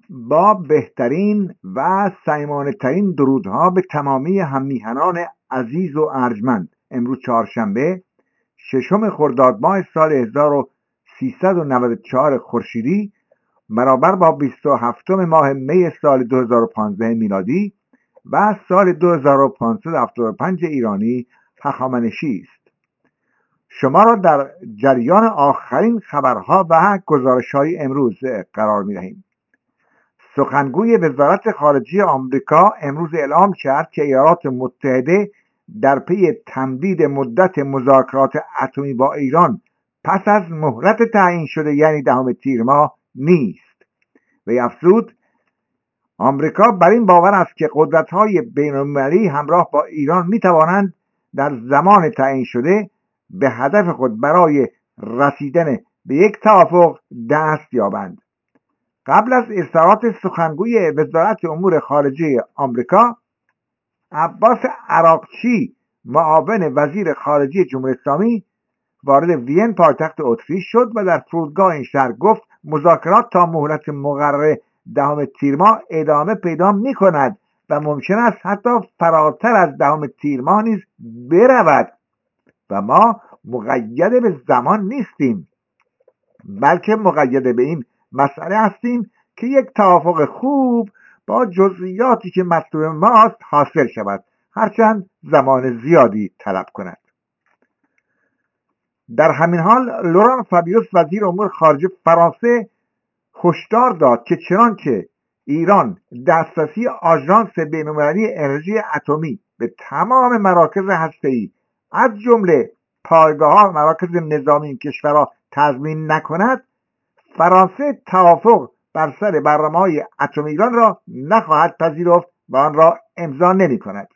با بهترین و صمیمانه‌ترین درودها به تمامی هممیهنان عزیز و ارجمند، امروز چهارشنبه ششم خرداد ماه سال 1394 خورشیدی برابر با 27 ماه می سال 2015 میلادی و سال 2575 ایرانی هخامنشی است. شما را در جریان آخرین خبرها و گزارش‌های امروز قرار می‌دهیم. سخنگوی وزارت خارجه آمریکا امروز اعلام کرد که ایالات متحده در پی تمدید مدت مذاکرات اتمی با ایران پس از مهلت تعیین شده یعنی 10 تیر ماه نیست. وی افزود آمریکا بر این باور است که قدرت‌های بین‌المللی همراه با ایران می‌توانند در زمان تعیین شده به هدف خود برای رسیدن به یک توافق دست یابند. قبل از اظهارات سخنگوی وزارت امور خارجه آمریکا، عباس عراقچی معاون وزیر خارجه جمهوری اسلامی وارد وین پایتخت اتریش شد و در فرودگاه این شهر گفت مذاکرات تا مهلت مقرره 10 تیر ماه ادامه پیدا می‌کند و ممکن است حتی فراتر از 10 تیر ماه نیز برود و ما مقید به زمان نیستیم، بلکه مقید به این مسئله هستیم که یک توافق خوب با جزئیاتی که مطلوب ماست حاصل شود، هرچند زمان زیادی طلب کند. در همین حال لوران فابیوس وزیر امور خارجه فرانسه هشدار داد که چنانکه ایران دسترسی آژانس بین‌المللی انرژی اتمی به تمام مراکز هسته‌ای از جمله پایگاه‌ها و مراکز نظامی این کشورها تضمین نکند، فرانسه توافق بر سر برنامه‌های اتمی ایران را نخواهد پذیرفت و آن را امضا نمی‌کند.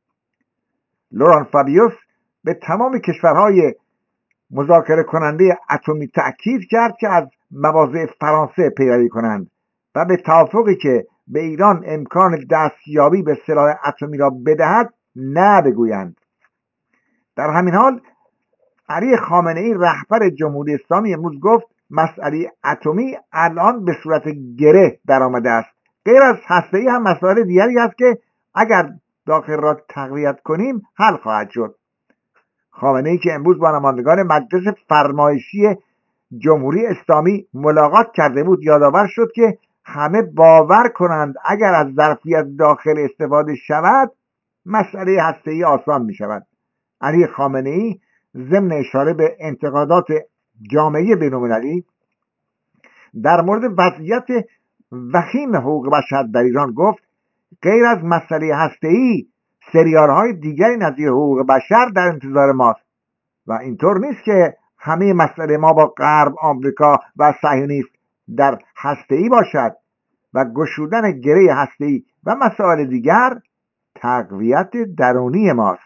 لوران فابیوس به تمام کشورهای مذاکره کننده اتمی تأکید کرد که از مواضع فرانسه پیروی کنند و به توافقی که به ایران امکان دستیابی به سلاح اتمی را بدهد نه بگویند. در همین حال علی خامنه‌ای رهبر جمهوری اسلامی امروز گفت مسئله اتمی الان به صورت گره در آمده است. غیر از هسته‌ای هم مسائل دیگری است که اگر داخل را تقویت کنیم حل خواهد شد. خامنه‌ای که امروز با نمایندگان مجلس فرمایشی جمهوری اسلامی ملاقات کرده بود یادآور شد که همه باور کنند اگر از ظرفیت داخل استفاده شود مسئله هسته‌ای آسان می شود. علی خامنه‌ای ضمن اشاره به انتقادات جامعه بین‌المللی در مورد وضعیت وخیم حقوق بشر در ایران گفت غیر از مسئله هسته‌ای سریارهای دیگری نظیر حقوق بشر در انتظار ماست و اینطور نیست که همه مسئله ما با غرب، آمریکا و صهیونیسم در هسته‌ای باشد و گشودن گره هسته‌ای و مسائل دیگر تقویت درونی ماست.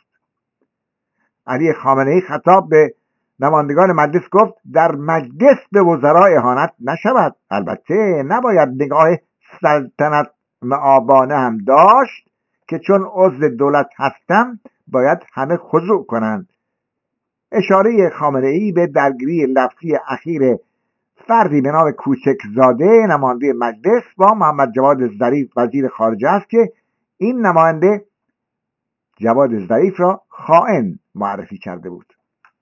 علی خامنه‌ای خطاب به نمایندگان مجلس گفت در مجلس به وزرا اهانت نشود. البته نباید نگاه سلطنت مآبانه هم داشت که چون عضو دولت هستم باید همه خضوع کنند. اشاره خامنه‌ای به درگیری لفظی اخیر فردی به نام کوچکزاده نماینده مجلس با محمد جواد ظریف وزیر خارجه است که این نماینده جواد ظریف را خائن معرفی کرده بود.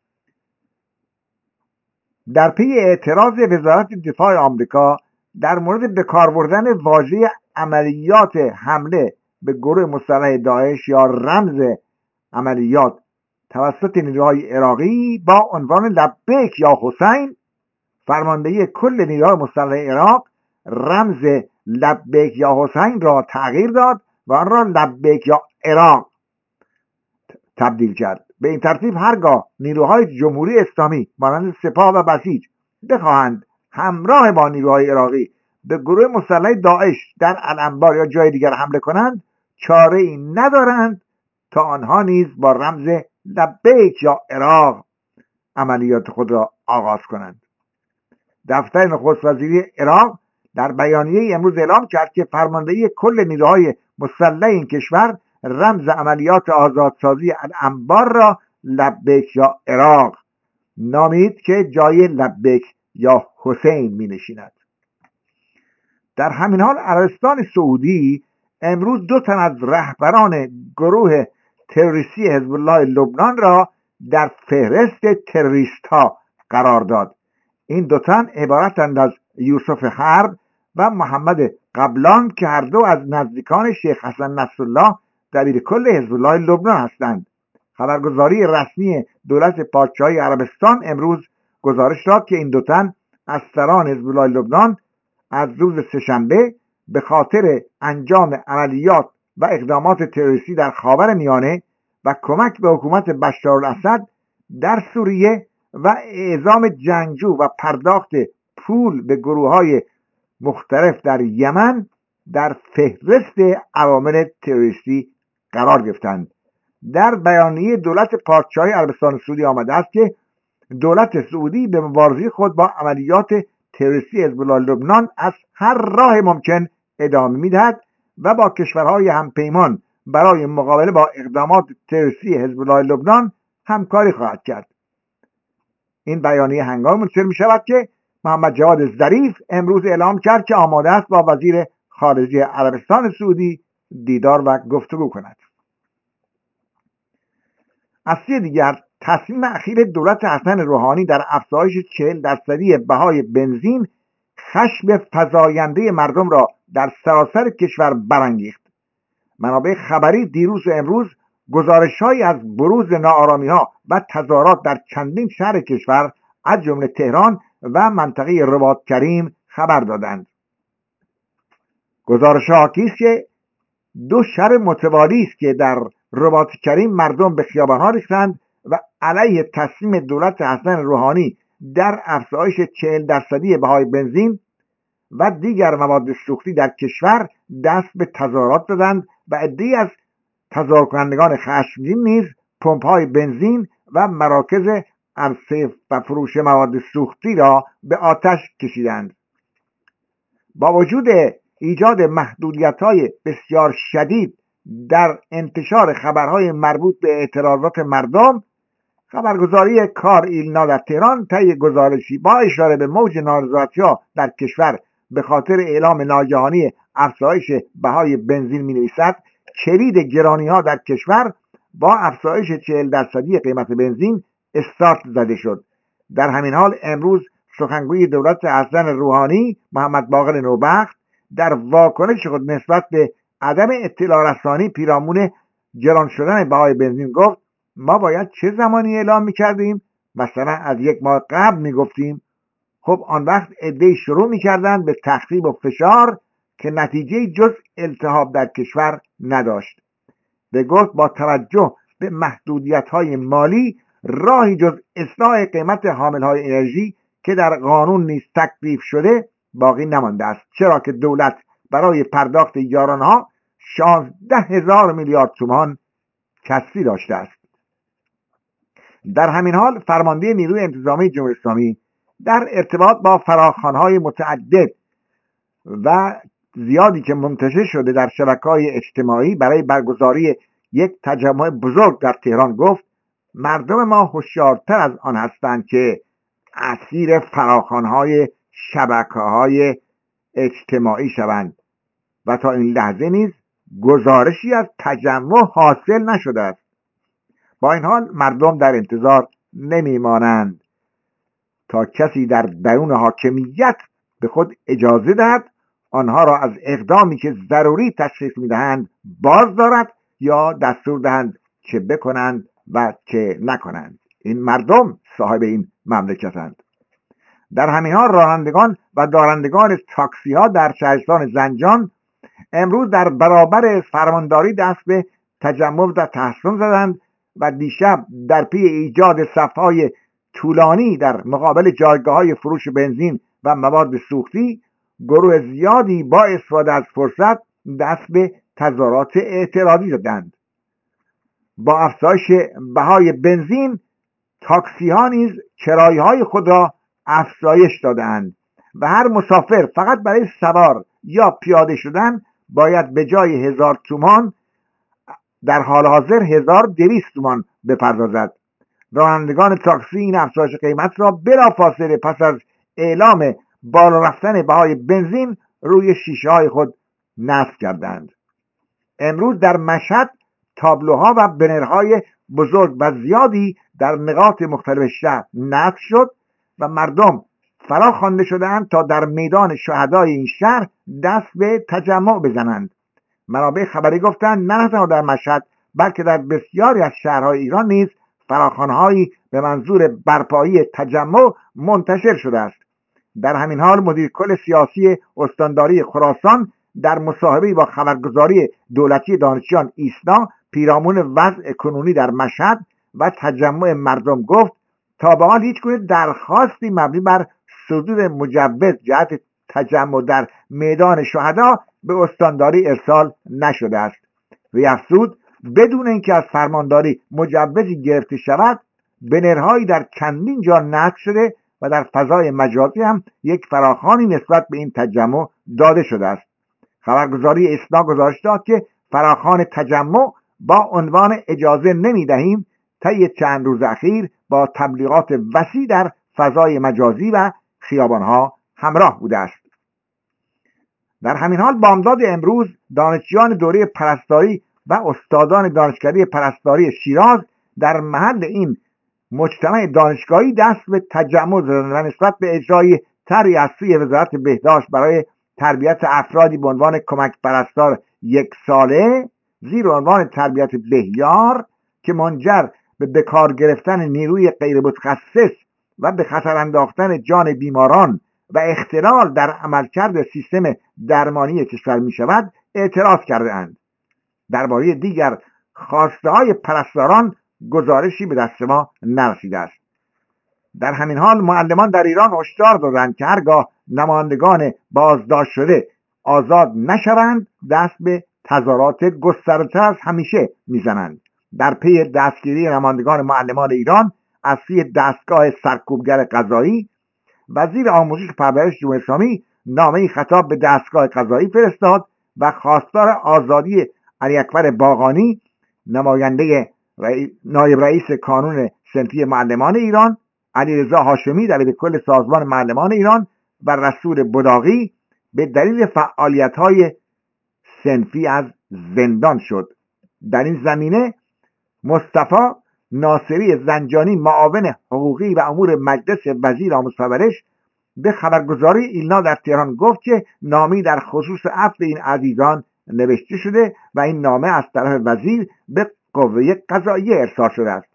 در پی اعتراض وزارت دفاع آمریکا در مورد به کار بردن واژه عملیات حمله به گروه مسلح داعش یا رمز عملیات توسط نیروهای عراقی با عنوان لبیک یا حسین، فرماندهی کل نیروهای مسلح عراق رمز لبیک یا حسین را تغییر داد و آن را لبیک یا عراق تبدیل کرد. به این ترتیب هرگاه نیروهای جمهوری اسلامی مانند سپاه و بسیج بخواهند همراه با نیروهای عراقی به گروه مسلح داعش در الانبار یا جای دیگر حمله کنند چاره ای ندارند تا آنها نیز با رمز لبیک یا عراق عملیات خود را آغاز کنند. دفتر نخست وزیری عراق در بیانیه امروز اعلام کرد که فرماندهی کل نیروهای مسلح این کشور رمز عملیات آزادسازی الانبار را لبیک یا عراق نامید که جای لبیک یا حسین می نشیند. در همین حال عربستان سعودی امروز 2 تن از رهبران گروه تروریستی حزب الله لبنان را در فهرست تروریست ها قرار داد. این 2 تن عبارتند از یوسف حرب و محمد قبلان که هر دو از نزدیکان شیخ حسن نصرالله دبیر کل حزب الله لبنان هستند. خبرگزاری رسمی دولت پادشاهی عربستان امروز گزارش داد که این 2 تن از سران حزب الله لبنان از روز سه‌شنبه به خاطر انجام عملیات و اقدامات تروریستی در خاورمیانه و کمک به حکومت بشارالاسد در سوریه و اعزام جنگجو و پرداخت پول به گروه‌های مختلف در یمن در فهرست عوامل تروریستی قرار گرفتند. در بیانیه دولت پادشاهی عربستان سعودی آمده است که دولت سعودی به مبارزه خود با عملیات تروریستی حزب الله لبنان از هر راه ممکن ادامه می‌دهد و با کشورهای همپیمان برای مقابله با اقدامات تروریستی حزب الله لبنان همکاری خواهد کرد. این بیانیه هنگامی منتشر می‌شود که محمد جواد ظریف امروز اعلام کرد که آماده است با وزیر خارجه عربستان سعودی دیدار و گفتگو کند. از سوی دیگر تصمیم اخیر دولت حسن روحانی در افزایش 40% بهای بنزین خشم فزاینده مردم را در سراسر کشور برانگیخت. منابع خبری دیروز و امروز گزارش‌هایی از بروز ناآرامی‌ها و تظاهرات در چندین شهر کشور از جمله تهران و منطقه رباط کریم خبر دادند. گزارش‌ها حاکی است که 2 شهر متوالی است که در رباط کریم مردم به خیابان‌ها ریختند و علیه تصمیم دولت حسن روحانی در افزایش 40% بهای بنزین و دیگر مواد سوختی در کشور دست به تظاهرات دادند و عده‌ای از تظاهر کنندگان خشمگین نیز پمپ‌های بنزین و مراکز عرضه و فروش مواد سوختی را به آتش کشیدند. با وجود ایجاد محدودیت‌های بسیار شدید در انتشار خبرهای مربوط به اعتراضات مردم، خبرگزاری کار ایلنا در تهران طی گزارشی با اشاره به موج نارضایتی‌ها در کشور به خاطر اعلام ناگهانی افزایش بهای بنزین می‌نویسد کلید گرانی‌ها در کشور با افزایش 40% قیمت بنزین استارت زده شد. در همین حال امروز سخنگوی دولت حسن روحانی محمد باقر نوبخت در واکنش خود نسبت به عدم اطلاع رسانی پیرامون گران شدن بهای بنزین گفت ما باید چه زمانی اعلام می‌کردیم؟ مثلا از 1 ماه قبل می‌گفتیم. خب آن وقت عده‌ای شروع می‌کردند به تخریب و فشار که نتیجه جز التهاب در کشور نداشت. به گفت با توجه به محدودیت‌های مالی راهی جز اصلاح قیمت حامل‌های انرژی که در قانون نیز تکلیف شده باقی نمانده است، چرا که دولت برای پرداخت یارانها 16,000 میلیارد تومان کسری داشته است. در همین حال فرمانده نیروی انتظامی جمهوری اسلامی در ارتباط با فراخوان‌های متعدد و زیادی که منتشر شده در شبکه‌های اجتماعی برای برگزاری یک تجمع بزرگ در تهران گفت مردم ما هوشیارتر از آن هستند که اسیر فراخوان‌های شبکه‌های اجتماعی شوند و تا این لحظه نیز گزارشی از تجمع حاصل نشده است. با این حال مردم در انتظار نمیمانند تا کسی در درون حاکمیت به خود اجازه دهد آنها را از اقدامی که ضروری تشخیص میدهند باز دارد یا دستور دهند چه بکنند و چه نکنند. این مردم صاحب این مملکتند. در همین حال رانندگان و دارندگان تاکسی ها در شهرستان زنجان امروز در برابر فرمانداری دست به تجمع و تحصن زدند و دیشب در پی ایجاد صف‌های طولانی در مقابل جایگاه‌های فروش بنزین و مواد سوختی گروه زیادی با استفاده از فرصت دست به تظاهرات اعتراضی دادند. با افزایش بهای بنزین تاکسی ها نیز کرایه‌های خود را افزایش دادند و هر مسافر فقط برای سوار یا پیاده شدن باید به جای 1000 تومان در حال حاضر 1200 تومان بپردازد. رانندگان تاکسی این افزایش قیمت را بلافاصله پس از اعلام بالا رفتن بهای بنزین روی شیشه های خود نصب کردند. امروز در مشهد تابلوها و بنرهای بزرگ و زیادی در نقاط مختلف شهر نصب شد و مردم فرا خوانده شدند تا در میدان شهدای این شهر دست به تجمع بزنند. منابع خبری گفتند نه تنها در مشهد بلکه در بسیاری از شهرهای ایران نیز فراخوان‌هایی به منظور برپایی تجمع منتشر شده است. در همین حال مدیر کل سیاسی استانداری خراسان در مصاحبه‌ای با خبرگزاری دولتی دانشجویان ایسنا پیرامون وضع کنونی در مشهد و تجمع مردم گفت تا به حال هیچگونه درخواستی مبنی بر صدور مجوز جهت تجمع در میدان شهدا به استانداری ارسال نشده است. وی افزود بدون اینکه از فرمانداری مجوزی گرفته شود بنرهایی در چندین جا نصب شده و در فضای مجازی هم یک فراخوانی نسبت به این تجمع داده شده است. خبرگزاری ایسنا گزارش داد که فراخوان تجمع با عنوان اجازه نمیدهیم طی چند روز اخیر با تبلیغات وسیع در فضای مجازی و خیابانها همراه بوده است. در همین حال بامداد امروز دانشجویان دوره پرستاری و استادان دانشکده پرستاری شیراز در محل این مجتمع دانشگاهی دست به تجمع زدند و نسبت به اجرای طرحی از سوی وزارت بهداشت برای تربیت افرادی به عنوان کمک پرستار 1 ساله زیر عنوان تربیت بهیار که منجر به بکار گرفتن نیروی غیر متخصص و به خطر انداختن جان بیماران و اختلال در عملکرد سیستم درمانی کشور می شود اعتراض کرده‌اند. درباره دیگر خواسته های پرستاران گزارشی به دست ما نرسیده است. در همین حال معلمان در ایران هشدار دادند که هرگاه نمایندگان بازداشت شده آزاد نشوند دست به تظاهرات گسترده‌تر از همیشه میزنند. در پی دستگیری نمایندگان معلمان ایران از سوی دستگاه سرکوبگر قضایی وزیر آموزش و پرورش جمهوری اسلامی نامه‌ای خطاب به دستگاه قضایی فرستاد و خواستار آزادی علی اکبر باقانی نایب رئیس کانون صنفی معلمان ایران، علیرضا هاشمی دبیر کل سازمان معلمان ایران و رسول بداغی به دلیل فعالیت‌های صنفی از زندان شد. در این زمینه مصطفی ناصری زنجانی معاون حقوقی و امور مجلس وزیر آموزش و پرورش به خبرگزاری ایلنا در تهران گفت که نامه‌ای در خصوص عفو این عزیزان نوشته شده و این نامه از طرف وزیر به قوه قضاییه ارسال شده است.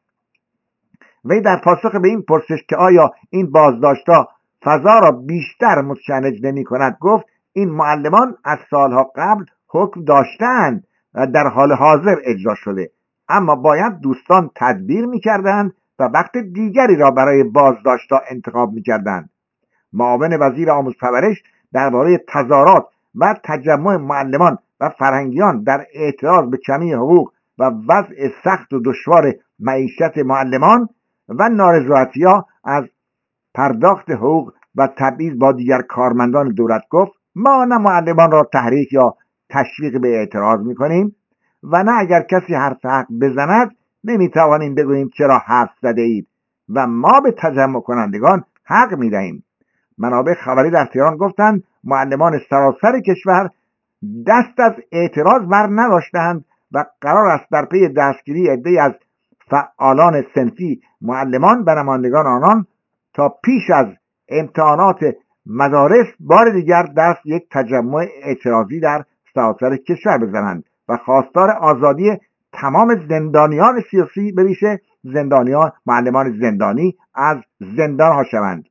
وی در پاسخ به این پرسش که آیا این بازداشت‌ها فضا را بیشتر متشنج نمی‌کند گفت این معلمان از سالها قبل حکم داشتند و در حال حاضر اجرا شده، اما باید دوستان تدبیر می‌کردند و وقت دیگری را برای بازداشت‌ها انتخاب می‌کردند. معاون وزیر آموزش و پرورش درباره تظاهرات و تجمع معلمان و فرهنگیان در اعتراض به کمی حقوق و وضع سخت و دشوار معیشت معلمان و نارضایتی‌ها از پرداخت حقوق و تبعیض با دیگر کارمندان دولت گفت ما نه معلمان را تحریک یا تشویق به اعتراض می‌کنیم و نه اگر کسی حرف حق بزند نمی‌توانیم بگوییم چرا حرف زده اید و ما به تجمع کنندگان حق می‌دهیم. منابع خبری در تهران گفتند معلمان سراسر کشور دست از اعتراض بر نداشتند و قرار است در پی دستگیری عده‌ای از فعالان صنفی معلمان و نمایندگان آنان تا پیش از امتحانات مدارس بار دیگر دست یک تجمع اعتراضی در سراسر کشور بزنند و خواستار آزادی تمام زندانیان سیاسی به ویژه زندانیان معلمان زندانی از زندان ها شوند.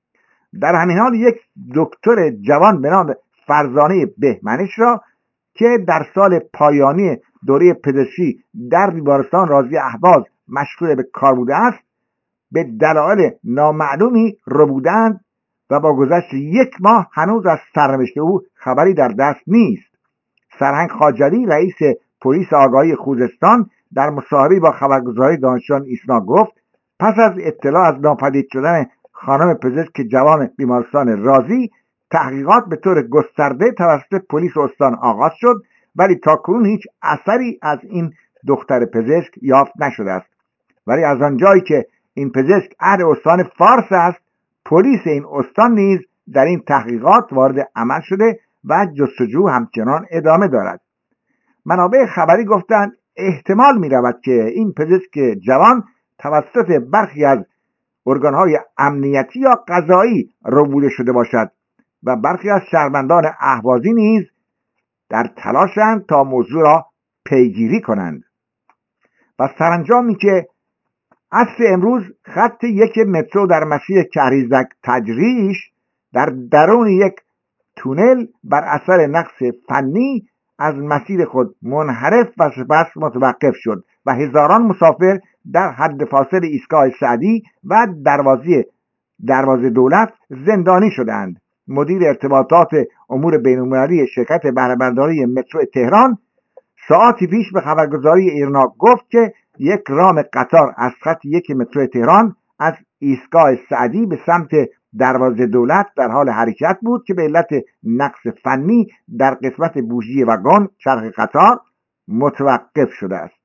در همین حال یک دکتر جوان به نام فرزانه بهمنش را که در سال پایانی دوره پزشکی در بیمارستان رازی اهواز مشغول به کار بوده است به دلایل نامعلومی ربودند و با گذشت 1 ماه هنوز از سرنوشت او خبری در دست نیست. سرهنگ خواجوی رئیس پلیس آگاهی خوزستان در مصاحبه‌ای با خبرگزاری دانشجویان ایسنا گفت پس از اطلاع از ناپدید شدن خانم پزشک جوان بیمارستان رازی تحقیقات به طور گسترده توسط پلیس استان آغاز شد ولی تاکنون هیچ اثری از این دختر پزشک یافت نشده است. ولی از آنجایی که این پزشک اهل استان فارس است پلیس این استان نیز در این تحقیقات وارد عمل شده و جستجو همچنان ادامه دارد. منابع خبری گفتند احتمال می رود که این پزشک جوان توسط برخی از ارگانهای امنیتی یا قضایی ربوده شده باشد و برخی از شهروندان اهوازی نیز در تلاشند تا موضوع را پیگیری کنند. و سرانجامی که عصر امروز خط 1 مترو در مسیر کهریزک تجریش در درون یک تونل بر اثر نقص فنی از مسیر خود منحرف و سپس متوقف شد و هزاران مسافر در حد فاصل ایستگاه سعدی و دروازه دولت زندانی شدند. مدیر ارتباطات امور بین‌المللی شرکت بهره‌برداری مترو تهران ساعاتی پیش به خبرگزاری ایرنا گفت که یک رام قطار از خط 1 مترو تهران از ایستگاه سعدی به سمت دروازه دولت در حال حرکت بود که به علت نقص فنی در قسمت بوژی واگن چرخ قطار متوقف شده است.